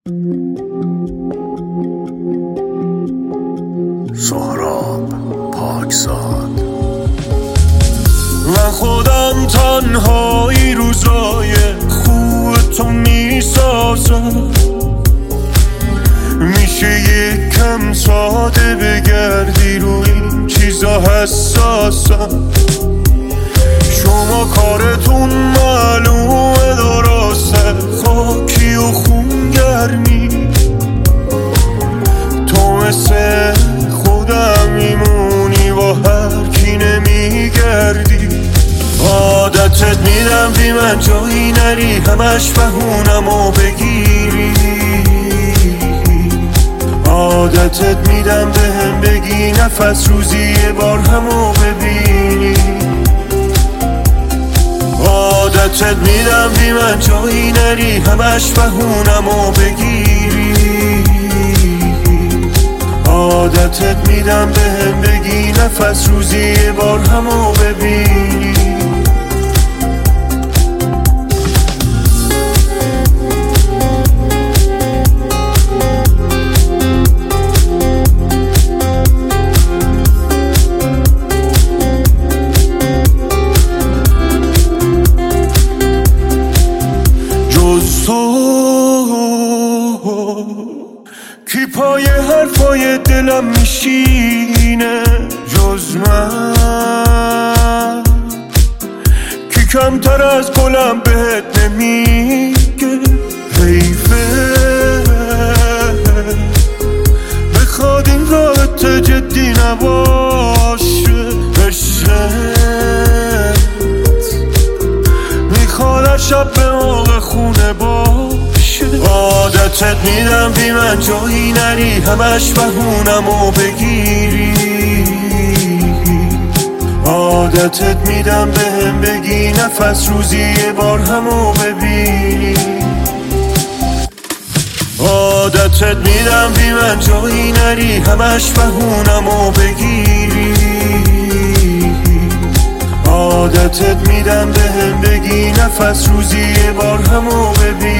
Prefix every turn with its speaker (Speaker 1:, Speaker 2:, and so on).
Speaker 1: سهراب پاکزاد. من خودم تنهایی روزای خوب تو میسازم، میشه یکم ساده بگردی روی این چیزا حساسم. شما کارتون معلومه درسته، خاکی و خونگرمی، تو مثل خودم میمونی با هر کی نمیگردی. عادتت میدم بی من جایی نری، همش بهونمو بگیری. عادتت میدم بهم بگی نفس روزی یه بار همو ببینی. عادتت میدم بی من جایی نری، همش بهونمو بگیری. عادتت میدم بهم بگی نفس روزی یه بار همو ببینی. جز تو کی پای حرفای دلم میشینه، جز من کی کمتر از گلم بهت نمیگه. حیفه بخواد این رابطه جدی نباشه، عشقت میخواد شب به موقع خونه باشه. عادتت میدم بی من جایی نری، همش بهونمو بگیری. عادتت میدم بهم بگی نفس روزی یه بار همو ببینی. عادتت میدم بی من جایی نری، همش بهونمو بگیری. عادتت میدم بهم بگی نفس روزی یه بار همو ببینی.